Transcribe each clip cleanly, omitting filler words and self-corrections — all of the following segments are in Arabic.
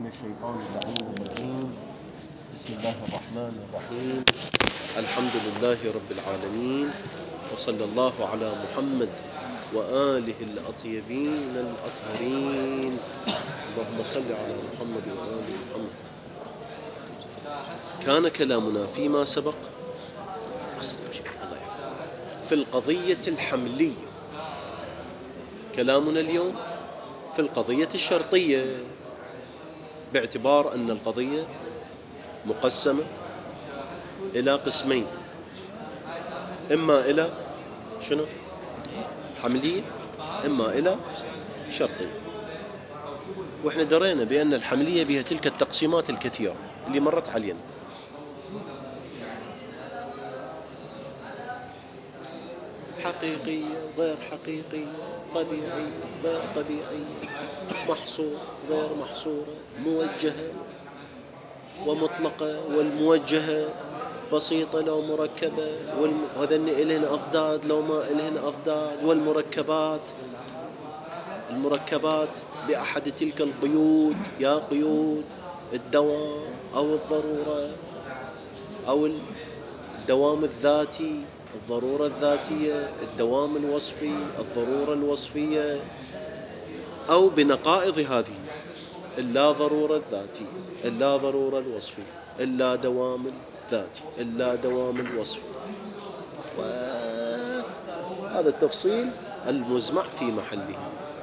من الشيطان اللعين الرجيم. بسم الله الرحمن الرحيم. الحمد لله رب العالمين، وصلى الله على محمد وآله الأطيبين الأطهرين. اللهم صل على محمد وآل محمد. كان كلامنا فيما سبق في القضية الحملية. كلامنا اليوم في القضية الشرطية، باعتبار أن القضية مقسمة إلى قسمين، إما إلى حملية، إما إلى شرطية. وإحنا درينا بأن الحملية بها تلك التقسيمات الكثيرة اللي مرت علينا. حقيقية، غير حقيقية، طبيعية، غير طبيعية، محصورة، غير محصورة، موجهة ومطلقة، والموجهة بسيطة لو مركبة، وهذن إلهن أضداد لو ما إلهن أضداد، المركبات بأحد تلك القيود، يا قيود الدوام أو الضرورة أو الدوام الذاتي، الضرورة الذاتية، الدوام الوصفي، الضرورة الوصفية، أو بنقائض هذه: إلا ضرورة الذاتي، إلا ضرورة الوصفي، إلا دوام الذاتي، إلا دوام الوصفي. وهذا التفصيل المزمع في محله.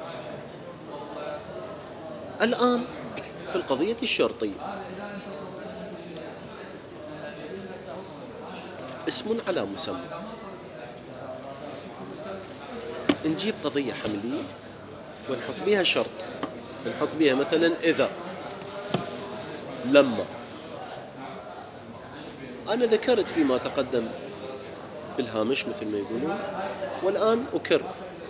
الآن في القضية الشرطية، اسم على مسمى. نجيب قضية حملية ونحط بها شرط، نحط بها مثلا إذا، لما. أنا ذكرت فيما تقدم بالهامش مثل ما يقولون، والآن أكرر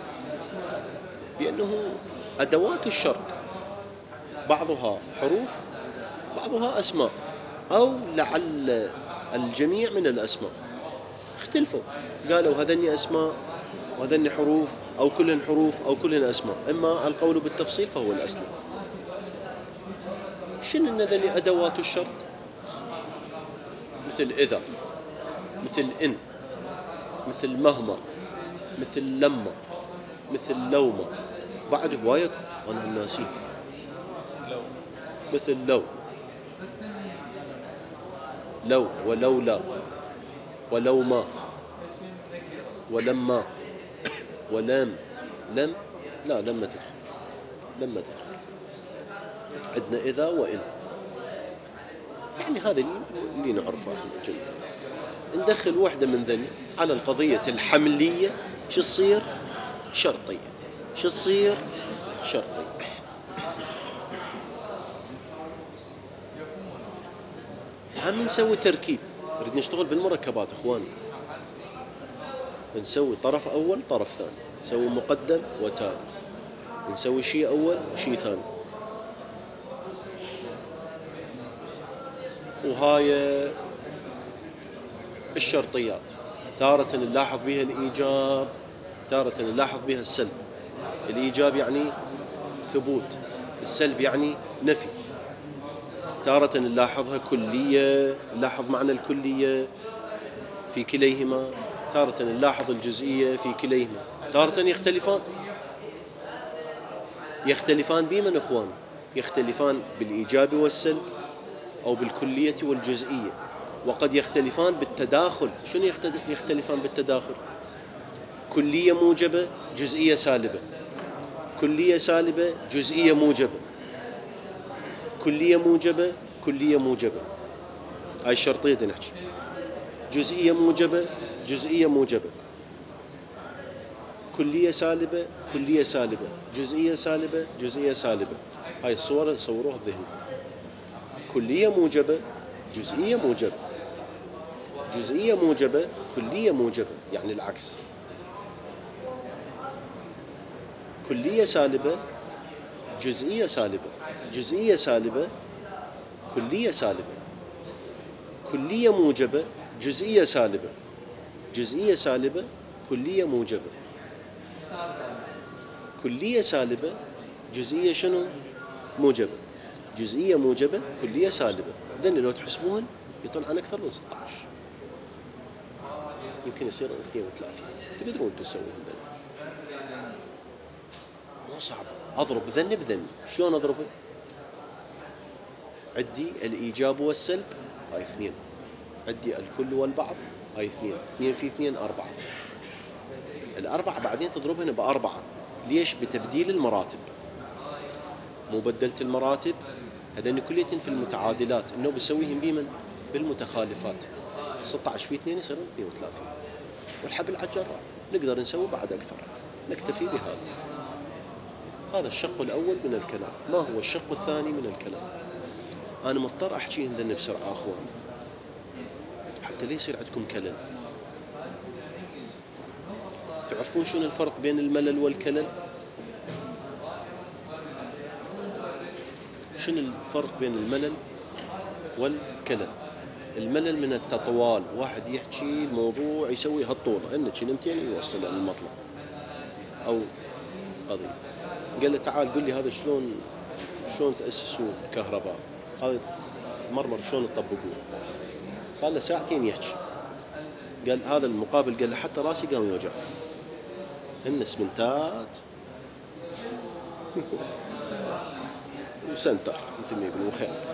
بأنه أدوات الشرط بعضها حروف، بعضها أسماء، أو لعل الجميع من الأسماء. اختلفوا، قالوا هذني أسماء وهذني حروف، أو كلهن حروف أو كلهن أسماء. إما القول بالتفصيل فهو الأسلم. شنو هذني أدوات الشرط؟ مثل إذا، مثل إن، مثل مهما، مثل لما، مثل لوما. بعد هواية أنا الناسين، مثل لو ولولا ولو ما ولما ولم. لا، لما تدخل. عندنا إذا وإن. يعني هذا اللي نعرفه احنا جيدا. ندخل واحدة من ذني على القضية الحملية، شو تصير؟ شرطية. شو تصير؟ شرطية. هم نسوي تركيب. نريد نشتغل بالمركبات اخواني. نسوي طرف أول طرف ثاني، نسوي مقدم وتالي، نسوي شيء أول وشيء ثاني. وهاي الشرطيات تارة نلاحظ بها الإيجاب، تارة نلاحظ بها السلب. الإيجاب يعني ثبوت، السلب يعني نفي. تارة نلاحظها كلية، نلاحظ معنى الكلية في كليهما، تارة نلاحظ الجزئية في كليهما. تارة يختلفان بمن أخوان؟ يختلفان بالإيجاب والسلب، أو بالكلية والجزئية. وقد يختلفان بالتداخل. شنو يختلفان بالتداخل؟ كلية موجبة، جزئية سالبة، كلية سالبة، جزئية موجبة، كلية موجبة، كلية موجبة. هاي الشرطية دي نحكي. جزئية موجبة، جزئية موجبة، كلية سالبة، كلية سالبة، جزئية سالبة، جزئية سالبة. هاي الصورة صوروها بذهنكم. كلية موجبة، جزئية موجبة، جزئية موجبة، كلية موجبة، يعني العكس. كلية سالبة، جزئية سالبة، جزئية سالبة، كلية سالبة، كلية موجبة، جزئية سالبة، جزئية سالبة، كلية موجبة، كلية سالبة، جزئية شنو؟ موجبة. جزئية موجبة، كلية سالبة. ذن لو تحسبون يطلع أكثر من 16، يمكن يصير 32. تقدرون تسوون ذن، مو صعبة. أضرب ذن بذن. شلون أضربه؟ عدي الإيجاب والسلب، هاي 2. عدي الكل والبعض، هاي 2. 2 في 2 4. الأربعة بعدين تضربهن ب4. ليش؟ بتبديل المراتب. مو بدلت المراتب، هذين كليتين في المتعادلات، إنه بسويهم بمن؟ بالمتخالفات. 16 في 2 يصير 32. والحبل على الجرار نقدر نسوي بعد أكثر. نكتفي بهذا. هذا الشق الأول من الكلام. ما هو الشق الثاني من الكلام؟ أنا مضطر أحكيهن ذن بسرعة أخوان، حتى لا يصير عندكم كلل. تعرفون شنو الفرق بين الملل والكلل؟ شنو الفرق بين الملل والكلل؟ الملل من التطوال، واحد يحكي الموضوع يسوي هالطول، إن كلمتين يوصل للمطلب. أو قضية قال له تعال قل لي هذا شلون تأسسوا كهرباء، هذا مرمر شلون تطبقوه. صار له ساعتين يحكي. قال هذا المقابل قال له حتى راسي قام يوجع. هن اسمنتات وسنتر مثل ما يقولوا خيط،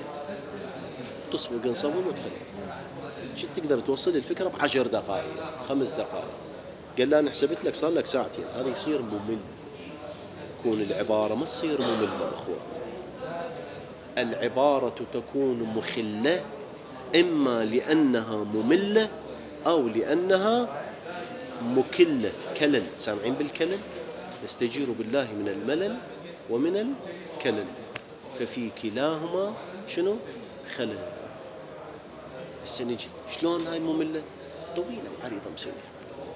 تصفق صابون وتخلي تقدر توصل الفكرة ب10 دقائق 5 دقائق. قال لا أنا حسبت لك صار لك ساعتين. هذا يصير ممل. تكون العبارة ما تصير مملة أخوة. العبارة تكون مخلة إما لأنها مملة أو لأنها مكلة. كلل، سامعين بالكلل؟ نستجير بالله من الملل ومن الكلل، ففي كلاهما شنو؟ خلل. هسه نجي شلون هاي مملة؟ طويلة وعريضة مسويها.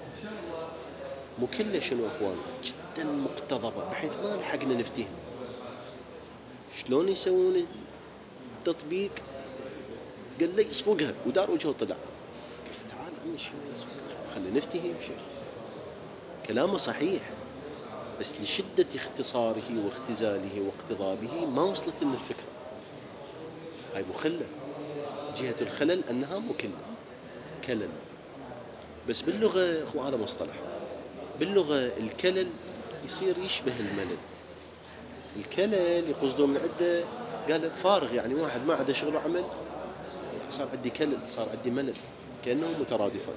مكلة شنو أخوان؟ جدا مقتضبة بحيث ما لحقنا نفتهم. شلون يسوون التطبيق؟ قال لي يصفقها ودار وجهه طلع. تعال عمي شو يصفقها؟ خلينا نفتهم شيء. كلامه صحيح، بس لشدة اختصاره واختزاله واقتضابه ما وصلت لنا الفكرة. هاي مخلة. جهة الخلل أنها مكلة، كلل. بس باللغة أخو هذا مصطلح. باللغة الكلل يصير يشبه الملل. الكلل يقصدوا من عدة، قال فارغ، يعني واحد ما عنده شغل وعمل، صار عندي كلل، صار عندي ملل. كأنهم مترادفة.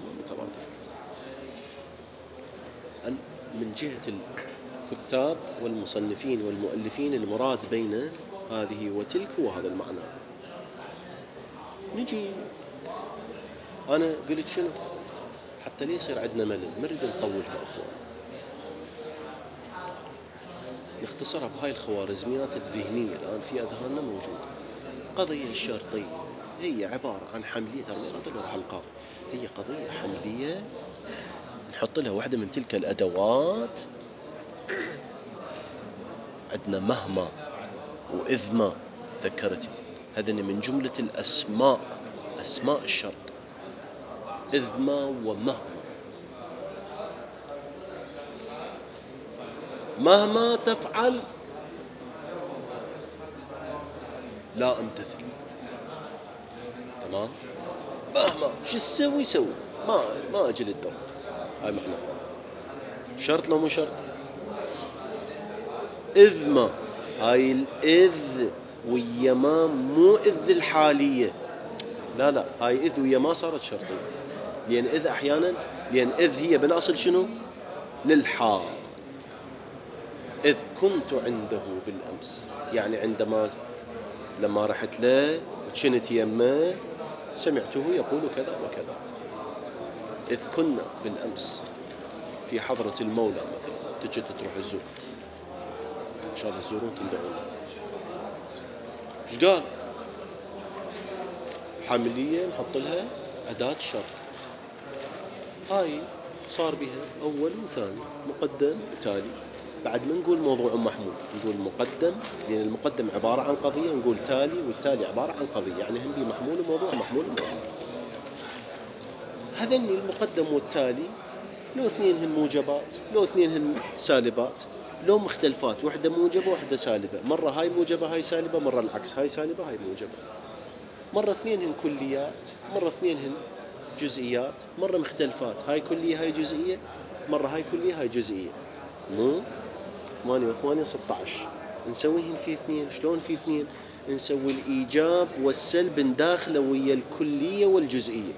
من جهة الكتاب والمصنفين والمؤلفين المراد بين هذه وتلك هو هذا المعنى. نجي أنا قلت شنو حتى ليه يصير عندنا ملل، نريد نطولها أخوان، نختصرها بهاي الخوارزميات الذهنية الآن في أذهاننا موجودة. قضية الشرطية هي عبارة عن حملية، ترى ما قلت له راح القاضي، هي قضية حملية نحط لها واحدة من تلك الأدوات. عندنا مهما وإذ ما، ذكرتي هذا من جملة الأسماء، أسماء الشرط، إذ ما ومهما. مهما تفعل لا أمتثل. تمام. مهما شو تسوي سوي، ما أجل الدور. هاي معنى شرط لو مو شرط. إذ ما، هاي الإذ ويا ما، مو إذ الحالية، لا هاي إذ ويا ما صارت شرطية. لأن إذ أحيانا، لأن إذ هي بالأصل شنو؟ للحال. إذ كنت عنده بالأمس، يعني عندما لما رحت له وكنت يمه سمعته يقول كذا وكذا. إذ كنا بالأمس في حضرة المولى مثلا، تجي تروح الزور، إن شاء الله الزورون تندعون. إيش قال؟ حملية نحط لها أداة شرط. هاي صار بها أول وثاني، مقدم وتالي. بعد ما نقول موضوع محمول نقول مقدم، لأن المقدم عبارة عن قضية، نقول تالي، والتالي عبارة عن قضية، يعني هم بي محمول وموضوع، محمول وموضوع. هذني المقدم والتالي لو اثنين هن موجبات لو اثنين هن سالبات، لو مختلفات، وحدة موجبة وحدة سالبة، مرة هاي موجبة هاي سالبة، مرة العكس هاي سالبة هاي موجبة، مرة اثنين هن كليات، مرة اثنين هن جزئيات، مرة مختلفات، هاي كلية هاي جزئية، مرة هاي كلية هاي جزئية. مو 8 و8 16، نسويهن في اثنين. شلون في اثنين؟ نسوي الإيجاب والسلب نداخله ويا الكلية والجزئية،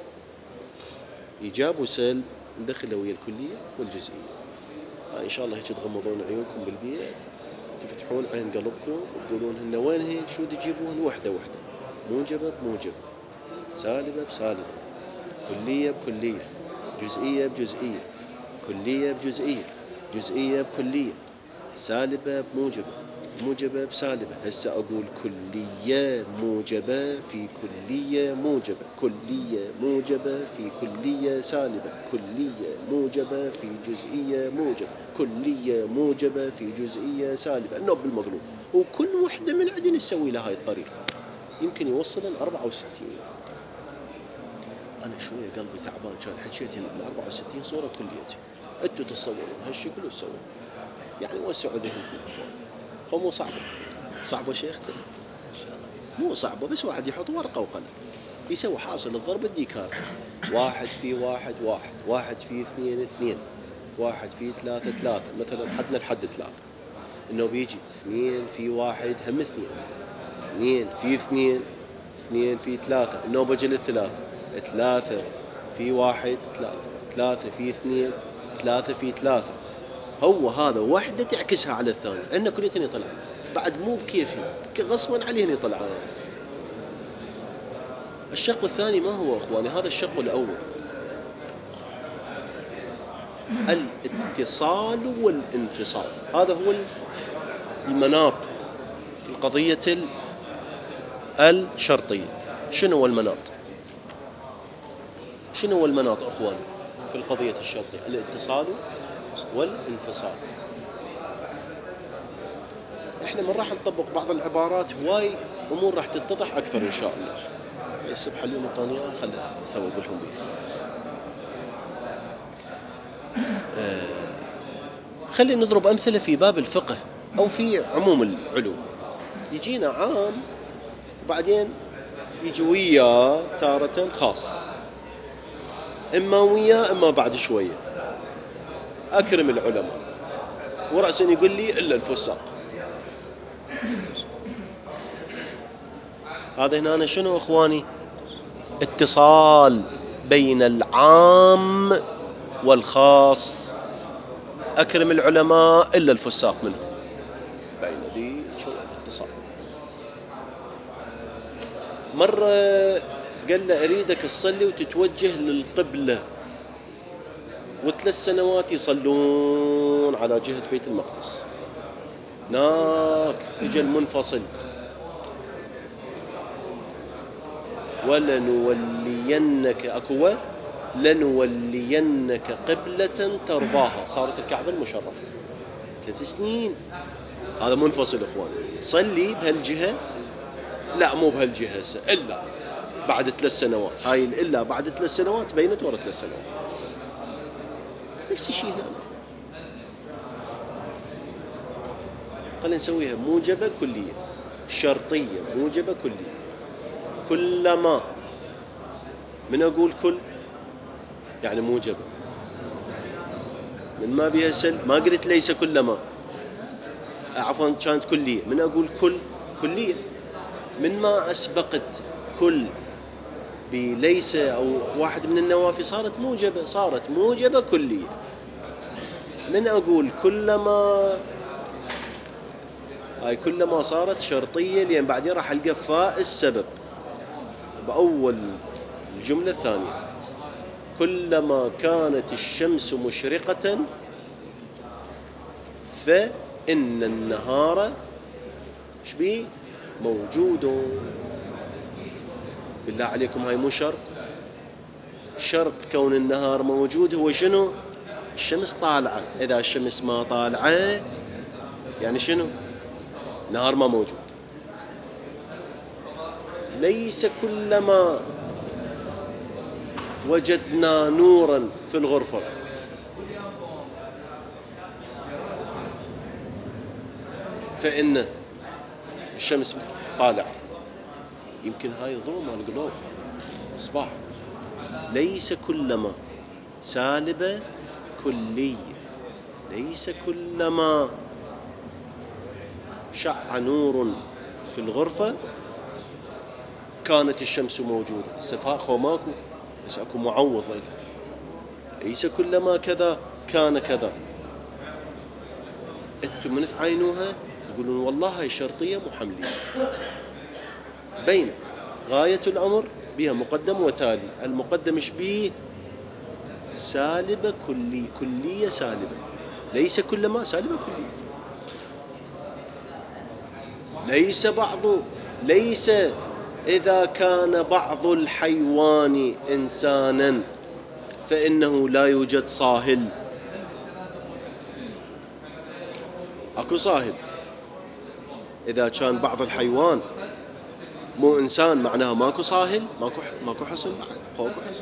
إيجاب وسلب ندخله ويا الكلية والجزئية. إن شاء الله هيك تغمضون عيونكم بالبيت، تفتحون عين قلبكم وتقولون هن وين هي، شو تجيبون؟ وحدة وحدة، موجبة بموجبة، سالبة بسالبة، كلية بكلية، جزئية بجزئية، كلية بجزئية، جزئية بكلية، سالبة بموجبة، موجبة بسالبة. هسه أقول كلية موجبة في كلية موجبة، كلية موجبة في كلية سالبة، كلية موجبة في جزئية موجبة، كلية موجبة في جزئية سالبة، النوب بالمقلوب. وكل وحدة من عندنا نسوي لها هاي الطريقة، يمكن يوصل 64. أنا شوية قلبي تعبان، كان حكيت 64 صورة كليتي، أنتوا تصورون هالشكل وتسوون، يعني وسعوا ذهنكم. مو صعبة، صعبة شيخ؟ مو صعبة، بس واحد يحط ورقة وقلم يسوي حاصل الضرب الديكارت، 1 في 1 1، 1 في 2 2، 1 في 3 3، مثلا حدنا لحد 3، إنه بيجي 2 في 1 هم 2، 2 في 2 2 في 3، إنه بجي للثلاث، 3 في 1 3، 3 في 2 3 في 3. هو هذا وحدة تعكسها على الثانية، إن كليتين يطلع بعد مو بكيفهم، غصبا عليهم يطلعون. الشق الثاني ما هو أخواني؟ هذا الشق الأول، الاتصال والانفصال. هذا هو المناط في القضية الشرطية. شنو هو المناط؟ شنو هو المناط أخواني في القضية الشرطية؟ الاتصال والانفصال. احنا من راح نطبق بعض العبارات، هواي امور راح تتضح اكثر ان شاء الله. السبحة اليوم الثانية خلي ثوب لهم بيها. خلينا نضرب امثلة في باب الفقه او في عموم العلوم. يجينا عام وبعدين يجي وياه تارة خاص، اما وياه اما بعد شوية. اكرم العلماء ورأسا يقول لي الا الفساق. هذا هنا شنو اخواني؟ اتصال بين العام والخاص. أكرم العلماء إلا الفساق منهم، بين ذي شو الاتصال. مرة قال له أريدك تصلي وتتوجه للقبلة، و3 سنوات يصلون على جهة بيت المقدس. ناك يجي المنفصل، ولنولينك أكوة لنولينك قبلة ترضاها. صارت الكعبة المشرفة 3 سنين. هذا منفصل اخوان، صلي بهالجهة، لا مو بهالجهة إلا بعد 3 سنوات. هاي إلا بعد 3 سنوات بينت ورا 3 سنوات. نفس الشيء هنا أخوان. خلينا نسويها موجبة كلية، شرطية موجبة كلية. كلما، من أقول كل يعني موجبة، من ما بيها سل، ما قلت ليس كلما، عفوا كانت كلية. من أقول كل كلية، من ما أسبقت كل بليس أو واحد من النوافي صارت موجبة، صارت موجبة كلية. من أقول كلما، هاي كلما صارت شرطية، لأن بعدين راح ألقى فاء السبب بأول الجملة الثانية. كلما كانت الشمس مشرقة فإن النهار شبيه موجود. بالله عليكم هاي مو شرط؟ شرط كون النهار موجود هو شنو؟ الشمس طالعة. إذا الشمس ما طالعة يعني شنو؟ نهار ما موجود. ليس كلما وجدنا نورا في الغرفة فإن الشمس طالعة، يمكن هاي ضوء مال القلوب إصباح. ليس كلما سالبة كلية، ليس كلما شع نور في الغرفة كانت الشمس موجودة. السفاء خو ماكو، بس أكو معوض لها. ليس كلما كذا كان كذا. انتم من تعاينوها يقولون والله هاي شرطية محملية، بين غاية الأمر بها مقدم وتالي. المقدم ايش بيه؟ سالبة كلية سالبة. ليس كلما سالبة كلية. ليس إذا كان بعض الحيوان إنسانا فإنه لا يوجد صاهل. أكو صاهل. إذا كان بعض الحيوان مو إنسان معناها ماكو صاهل، ماكو حصن بعد، ماكو حصن.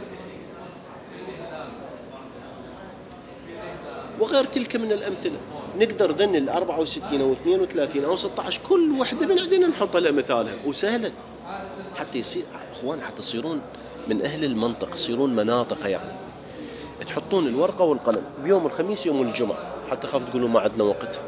وغير تلك من الأمثلة. نقدر ذن 64 أو 32 أو 16 كل وحدة من عندنا نحط لها مثالها وسهلا، حتى يصير أخوان، حتى تصيرون من أهل المنطق، يصيرون مناطق. يعني تحطون الورقة والقلم بيوم الخميس يوم الجمعة، حتى خاف تقولوا ما عندنا وقت.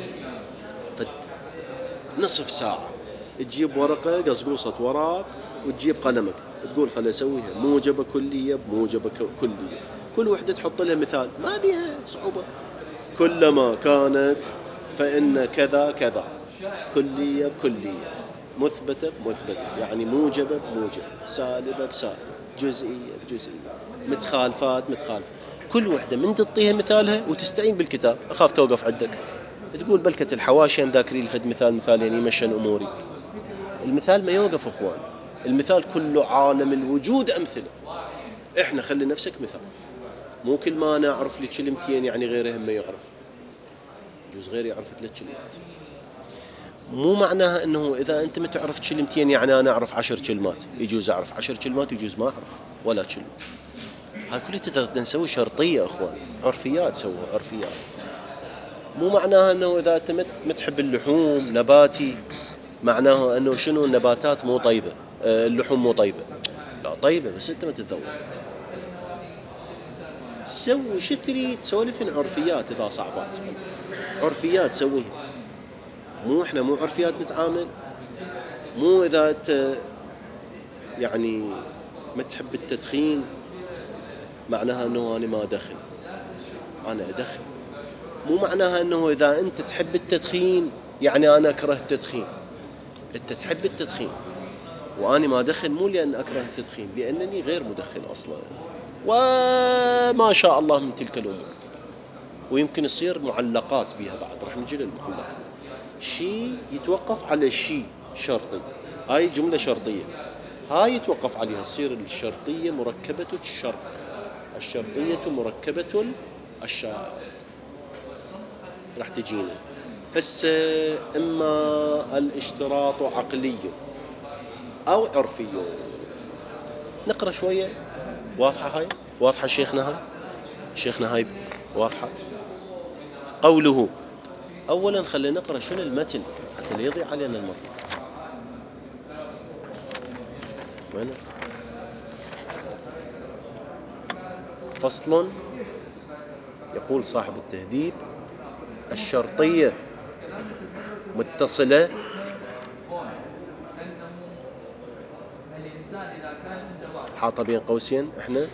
نصف ساعة تجيب ورقة قصقوصة وراق وتجيب قلمك تقول خلي أسويها موجبة كلية بموجبة كلية، كل وحدة تحط لها مثال، ما بيها صعوبة. كلما كانت فإن كذا كذا، كلية بكلية، مثبتة بمثبتة، يعني موجبة بموجب، سالبة بسالب، جزئية بجزئية، متخالفات. كل وحدة من تعطيها مثالها وتستعين بالكتاب. أخاف توقف عندك تقول بلكة الحواشي ذاكري لفد مثالين يمشن أموري. المثال ما يوقف أخوان، المثال كله عالم الوجود أمثلة. إحنا خلي نفسك مثال، مو كل ما أنا أعرف لي كلمتين يعني غيرهم ما يعرف. يجوز غيري يعرف 3 كلمات. مو معناها أنه إذا أنت ما تعرف كلمتين يعني أنا أعرف 10 كلمات. يجوز أعرف 10 كلمات ويجوز ما أعرف ولا كلمة. هاي كلها تقدر نسوي شرطية أخوان، عرفيات. سووا عرفيات. مو معناها أنه إذا أنت ما تحب اللحوم نباتي معناه أنه شنو النباتات مو طيبة، اللحوم مو طيبة. لا طيبة، بس أنت ما تتذوق. سوي شو تريد، سولفين عرفيات. إذا صعبات عرفيات سويها. مو إحنا مو عرفيات نتعامل. مو إذا أنت يعني ما تحب التدخين معناها أنه أنا ما أدخن، أنا أدخن. مو معناها أنه إذا أنت تحب التدخين يعني أنا أكره التدخين. أنت تحب التدخين وأنا ما أدخن، مو لأن أكره التدخين، لأنني غير مدخن أصلا، وما شاء الله من تلك الأمور. ويمكن يصير معلقات بها بعد، رح نجي للمعلقات. شيء يتوقف على شيء شرطي، هاي جملة شرطية، هاي يتوقف عليها تصير الشرطية مركبة الشرط، الشرطية مركبة الشرط. رح تجينا هسه إما الاشتراط عقلي أو عرفي. نقرأ شوية. واضحة هاي؟ واضحة شيخنا هاي واضحة. قوله أولا خلينا نقرأ شنو المتن حتى لا يضيع علينا المطلب. وين فصل؟ يقول صاحب التهذيب: الشرطية متصلة حاطة بين قوسين احنا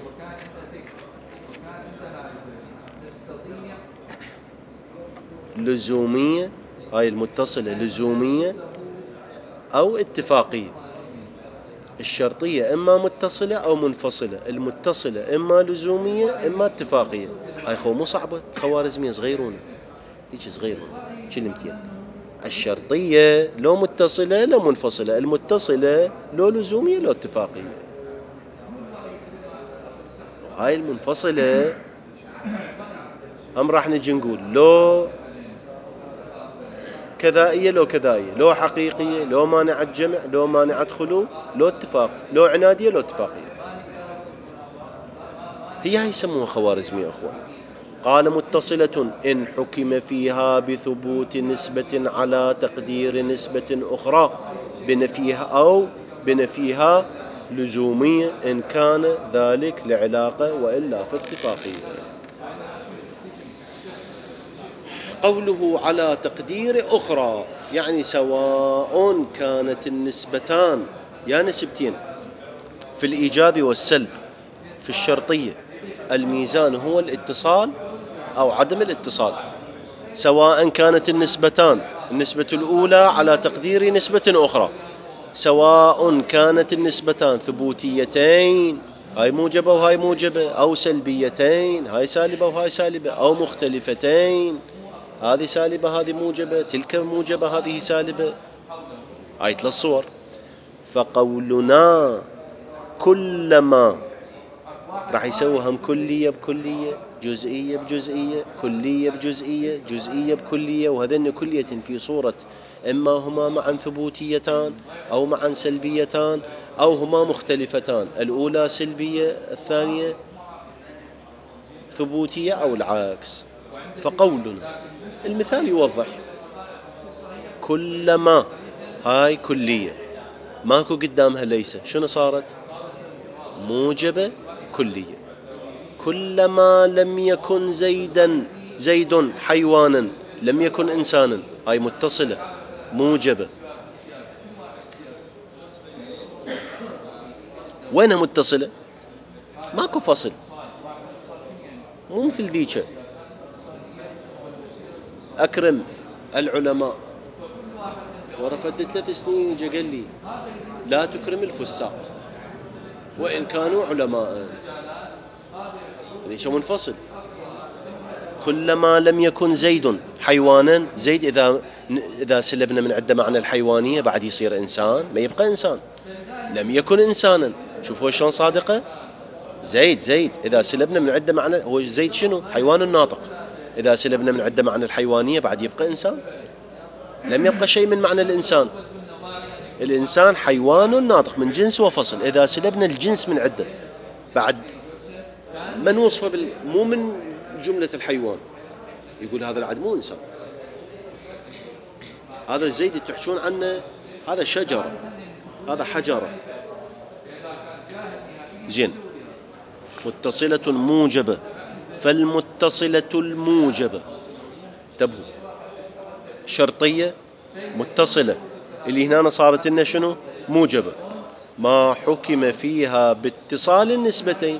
لزومية. هاي المتصلة لزومية أو اتفاقية. الشرطية إما متصلة أو منفصلة، المتصلة إما لزومية إما اتفاقية. هاي خو مو صعبة، خوارزمية صغيرون هيك صغيرون كلمتين. الشرطية لو متصلة لو منفصلة، المتصلة لو لزومية لو اتفاقية. هاي المنفصلة هم راح نجي نقول لو كذائية لو كذائية، لو حقيقية، لو مانعة جمع، لو مانعة خلو، لو اتفاق، لو عنادية، لو اتفاقية. هي هاي يسموها خوارزمية أخوان. قال متصلة إن حكم فيها بثبوت نسبة على تقدير نسبة أخرى بنفيها أو بنفيها لزومية إن كان ذلك لعلاقة وإلا في اتفاقية. قوله على تقدير أخرى يعني سواء كانت النسبتان يا نسبتين في الإيجاب والسلب في الشرطية الميزان هو الاتصال أو عدم الاتصال، سواء كانت النسبتان النسبة الأولى على تقدير نسبة أخرى، سواء كانت النسبتان ثبوتيتين هاي موجبة وهاي موجبة، أو سلبيتين هاي سالبة وهاي سالبة، أو مختلفتين هذه سالبة هذه موجبة تلك موجبة هذه سالبة، هاي 3 صور. فقولنا كلما راح يسوي هم كلية بكلية، جزئية بجزئية، كلية بجزئية، جزئية بكلية، وهذين كلية في صورة إما هما معا ثبوتيتان أو معا سلبيتان أو هما مختلفتان، الأولى سلبية الثانية ثبوتية أو العكس. فقولنا المثال يوضح كلما هاي كلية ماكو قدامها ليس، شنو صارت؟ موجبة كلية. كلما لم يكن زيد حيوانا لم يكن إنسانا هاي متصلة موجبة. وينها متصلة؟ ماكو فصل، مو مثل ذيك أكرم العلماء ورفدت 3 سنين جا قال لي لا تكرم الفساق وإن كانوا علماء، ذيك منفصل. كلما لم يكن زيد حيوانا، زيد إذا سلبنا من عنده معنى الحيوانية بعد يصير إنسان، ما يبقى إنسان. لم يكن إنسانا، شوفوا شلون صادقة. زيد إذا سلبنا من عنده معنى، هو زيد شنو؟ حيوان ناطق، إذا سلبنا من عنده معنى الحيوانية بعد يبقى إنسان، لم يبقى شيء من معنى الإنسان. الإنسان حيوان ناطق من جنس وفصل، إذا سلبنا الجنس من عنده بعد من وصفه مو من جملة الحيوان، يقول هذا العد مو إنسان، هذا زيد تحجون عنه هذا شجرة، هذا حجرة. زين، متصلة موجبة. فالمتصلة الموجبة انتبهوا شرطية متصلة اللي هنا صارت لنا شنو؟ موجبة. ما حكم فيها باتصال النسبتين.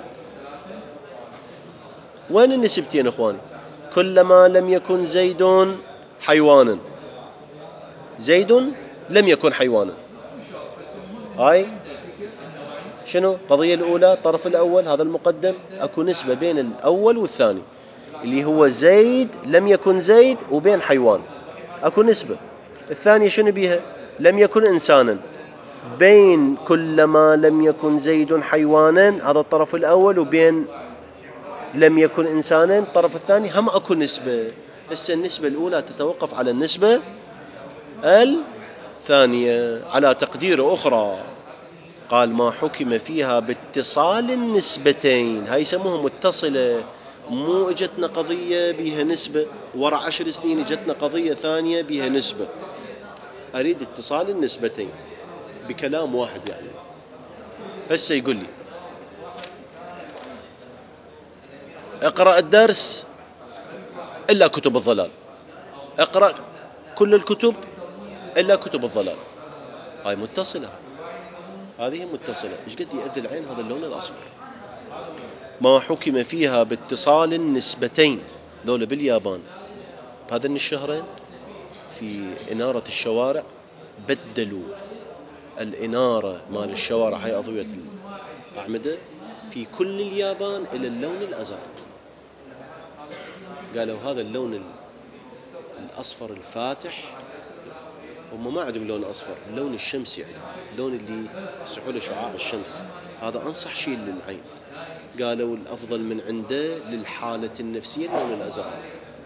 وين النسبتين اخواني؟ كلما لم يكن زيد حيوانا، زيد لم يكن حيوانا، هاي شنو؟ قضية الأولى الطرف الأول هذا المقدم، أكو نسبة بين الأول والثاني اللي هو زيد لم يكن زيد وبين حيوان أكو نسبة. الثانية شنو بيها؟ لم يكن إنسانا، بين كلما لم يكن زيد حيوانا هذا الطرف الأول وبين لم يكن إنسانا الطرف الثاني هم أكو نسبة. بس النسبة الأولى تتوقف على النسبة الثانية على تقدير أخرى. قال ما حكم فيها باتصال النسبتين، هاي يسموها متصلة، مو اجتنا قضية بيها نسبة ورا 10 سنين اجتنا قضية ثانية بيها نسبة، أريد اتصال النسبتين بكلام واحد. يعني هسه يقول لي اقرأ الدرس إلا كتب الضلال، اقرأ كل الكتب إلا كتب الضلال، هاي متصلة، هذه متصلة. ايش قد يأذي العين هذا اللون الأصفر. ما حكم فيها باتصال النسبتين، ذولا باليابان بهذين الشهرين في إنارة الشوارع بدلوا الإنارة مال الشوارع، هاي أضوية الأعمدة في كل اليابان إلى اللون الأزرق. قالوا هذا اللون الأصفر الفاتح، هم ما عندهم لون أصفر، اللون الشمسي عندهم، اللون اللي يسحوله شعاع الشمس، هذا أنصح شيء للعين. قالوا الأفضل من عنده للحالة النفسية اللون الأزرق.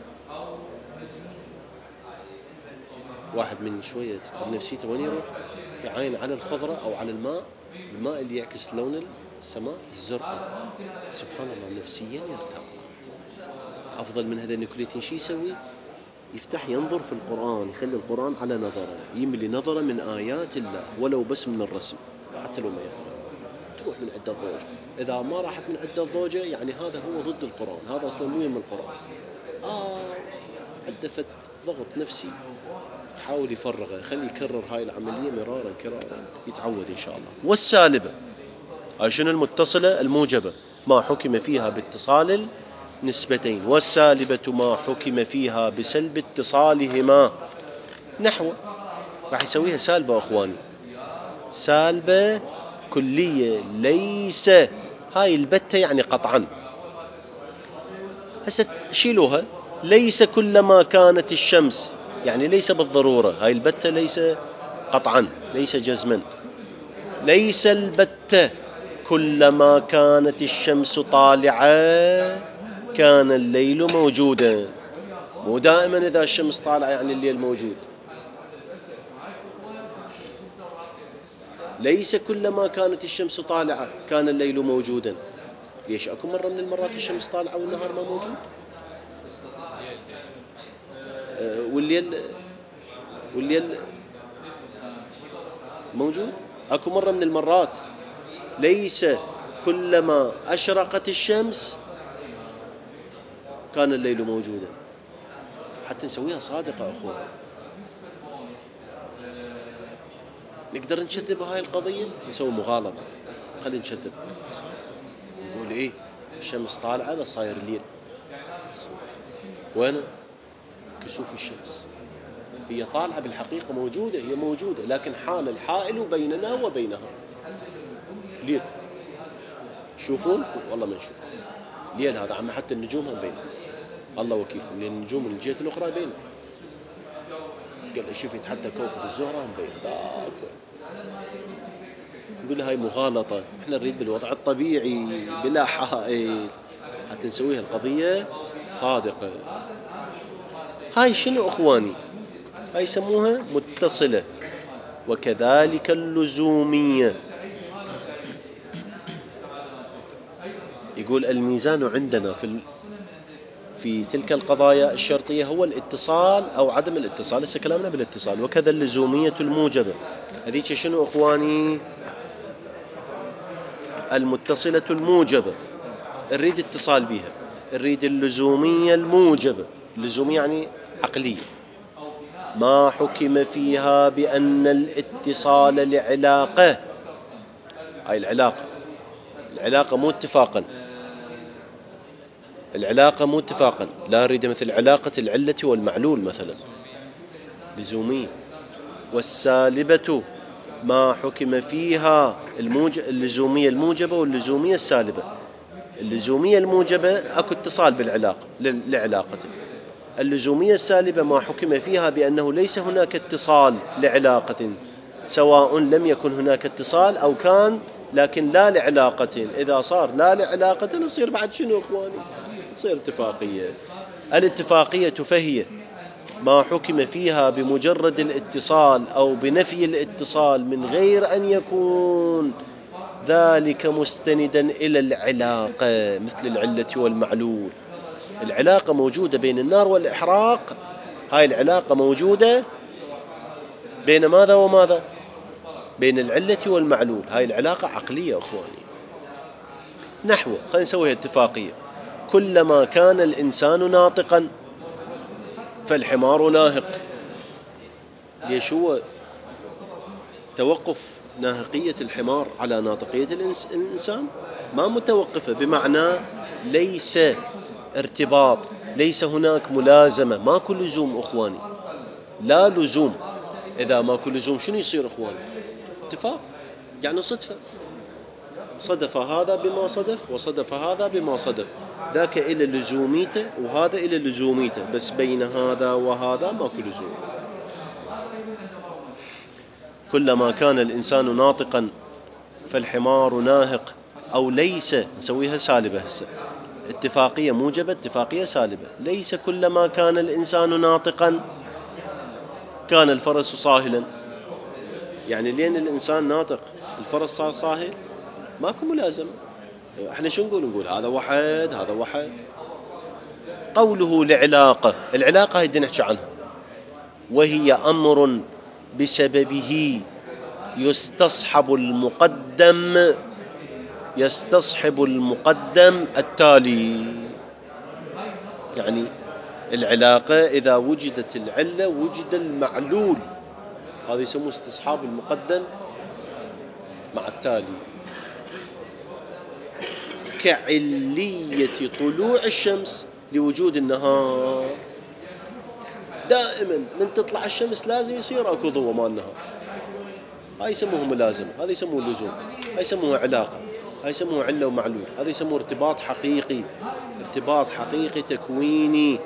واحد من شوية تتعب نفسيته وين يروح؟ يعاين على الخضرة أو على الماء اللي يعكس لون السماء الزرقاء، سبحان الله نفسيا يرتاح. أفضل من هذين كليتين. شي يسوي؟ يفتح ينظر في القرآن، يخلي القرآن على نظره، يملي نظره من آيات الله ولو بس من الرسم، حتى لو ما يقرأ. تروح من عند الضوجة، إذا ما راحت من عند الضوجة يعني هذا هو ضد القرآن، هذا أصلا مو من القرآن. عدفت ضغط نفسي، حاول يفرغه، خليه يكرر هاي العملية مرارا كرارا، يتعود إن شاء الله. والسالبة عشان المتصلة الموجبة ما حكم فيها باتصال النسبتين، والسالبة ما حكم فيها بسلب اتصالهما. نحو راح يسويها سالبة أخواني، سالبة كلية ليس، هاي البتة يعني قطعا. هسه شيلوها، ليس كلما كانت الشمس، يعني ليس بالضرورة، هاي البتة ليس قطعا، ليس جزما. ليس البتة كلما كانت الشمس طالعة كان الليل موجودا. مو دائما إذا الشمس طالعة يعني الليل موجود. ليس كلما كانت الشمس طالعة كان الليل موجودا. ليش أكو مرة من المرات الشمس طالعة والنهار ما موجود؟ والليل موجود. أكو مرة من المرات ليس كلما أشرقت الشمس كان الليل موجودا. حتى نسويها صادقة أخوان، نقدر نكذب هاي القضية، نسوي مغالطة، خلينا نكذب، نقول إيه الشمس طالعة بس صاير الليل. وين كسوف الشمس؟ هي طالعة بالحقيقة موجودة، هي موجودة، لكن حال الحائل بيننا وبينها ليل. شوفون؟ والله ما نشوف ليل هذا، عم حتى النجوم هم بين، الله وكيلكم، لأن النجوم من الجهة الأخرى بين. قال شفت حتى كوكب الزهرة هم بين ذاك. نقول هاي مغالطة، احنا نريد بالوضع الطبيعي بلا حائل حتى نسويها القضية صادقة. هاي شنو أخواني؟ هاي يسموها متصلة. وكذلك اللزومية. يقول الميزان عندنا في تلك القضايا الشرطية هو الاتصال أو عدم الاتصال. لسه كلامنا بالاتصال. وكذا اللزومية الموجبة، هذيك شنو أخواني؟ المتصلة الموجبة نريد اتصال بها، نريد اللزومية الموجبة. اللزومية يعني عقلية، ما حكم فيها بأن الاتصال لعلاقة. هاي العلاقة مو اتفاقا، العلاقة مو اتفاقا، لا نريد مثل علاقة العلة والمعلول مثلا، لزومية. والسالبة ما حكم فيها اللزومية الموجبة واللزومية السالبة. اللزومية الموجبة أكو اتصال بالعلاقة لعلاقته. اللزومية السالبة ما حكم فيها بأنه ليس هناك اتصال لعلاقة، سواء لم يكن هناك اتصال أو كان لكن لا لعلاقة. إذا صار لا لعلاقة نصير بعد شنو أخواني؟ نصير اتفاقية. الاتفاقية فهي ما حكم فيها بمجرد الاتصال أو بنفي الاتصال من غير أن يكون ذلك مستندا إلى العلاقة، مثل العلة والمعلول. العلاقة موجودة بين النار والإحراق، هاي العلاقة موجودة بين ماذا وماذا؟ بين العلة والمعلول. هاي العلاقة عقلية أخواني. نحو خلينا نسويها اتفاقية. كلما كان الإنسان ناطقا فالحمار ناهق. ليش هو توقف ناهقية الحمار على ناطقية الإنسان؟ ما متوقفة، بمعنى ليس ارتباط، ليس هناك ملازمة، ماكو لزوم أخواني، لا لزوم. إذا ماكو لزوم شنو يصير أخواني؟ اتفاق، يعني صدفة، صدف هذا بما صدف وصدف هذا بما صدف، ذاك إلى لزوميته وهذا إلى لزوميته، بس بين هذا وهذا ماكو لزوم. كلما كان الإنسان ناطقا فالحمار ناهق. أو ليس، نسويها سالبة هسه، اتفاقية موجبة اتفاقية سالبة. ليس كلما كان الإنسان ناطقا كان الفرس صاهلا. يعني لين الإنسان ناطق الفرس صار صاهل؟ ماكو ملازمة. احنا شو نقول هذا وحد هذا وحد. قوله العلاقة هيدا نحكي عنها، وهي أمر بسببه يستصحب المقدم التالي. يعني العلاقة إذا وجدت العلة وجد المعلول، هذا يسموه استصحاب المقدم مع التالي. كعلية طلوع الشمس لوجود النهار، دائما من تطلع الشمس لازم يصير اكو ضوء مال النهار، هاي يسموه ملازمة، هذا يسموه لزوم، هاي يسموه علاقة، هاي يسموه علة ومعلول، هذا يسموه ارتباط حقيقي تكويني،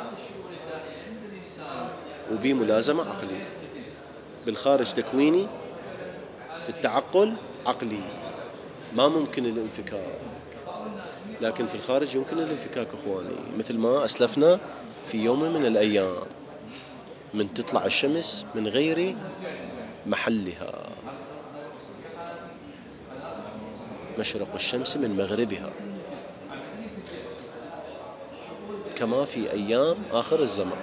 وبي ملازمة عقلية. بالخارج تكويني، في التعقل عقلي، ما ممكن الانفكاك، لكن في الخارج يمكن الانفكاك اخواني، مثل ما اسلفنا في يوم من الايام، من تطلع الشمس من غير محلها، مشرق الشمس من مغربها، كما في ايام اخر الزمان.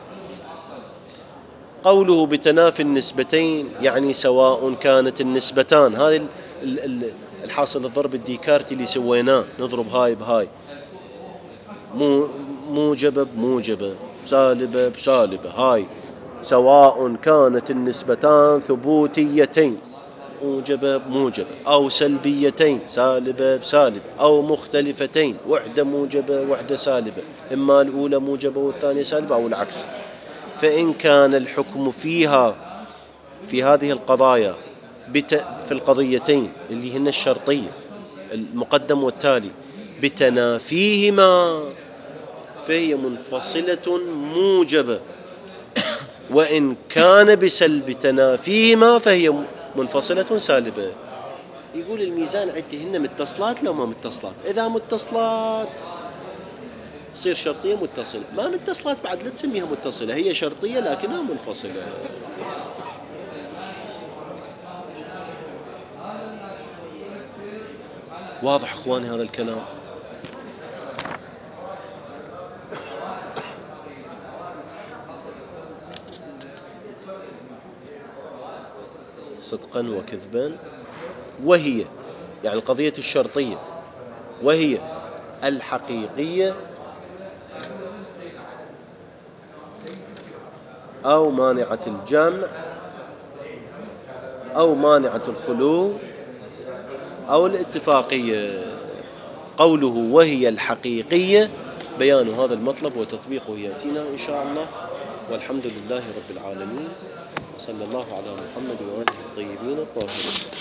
قوله بتنافي النسبتين، يعني سواء كانت النسبتان، هذه الحاصل الضرب الديكارتي اللي سويناه، نضرب هاي بهاي، موجبة بموجبة، سالبة بسالبة، هاي سواء كانت النسبتان ثبوتيتين، موجبة بموجبة، أو سلبيتين، سالبة بسالبة، أو مختلفتين، وحدة موجبة وحدة سالبة، إما الأولى موجبة والثانية سالبة أو العكس. فإن كان الحكم فيها في هذه القضايا في القضيتين اللي هن الشرطية المقدم والتالي بتنافيهما فهي منفصلة موجبة، وإن كان بسلب تنافيهما فهي منفصلة سالبة. يقول الميزان عندهن متصلات لو ما متصلات، إذا متصلات تصير شرطية متصلة، ما متصلات بعد لا تسميها متصلة، هي شرطية لكنها منفصلة. واضح اخواني هذا الكلام؟ صدقا وكذبا، وهي يعني القضية الشرطية، وهي الحقيقية أو مانعة الجمع أو مانعة الخلو أو الاتفاقية. قوله وهي الحقيقية بيان هذا المطلب وتطبيقه يأتينا إن شاء الله، والحمد لله رب العالمين، وصلى الله على محمد وآله الطيبين الطاهرين.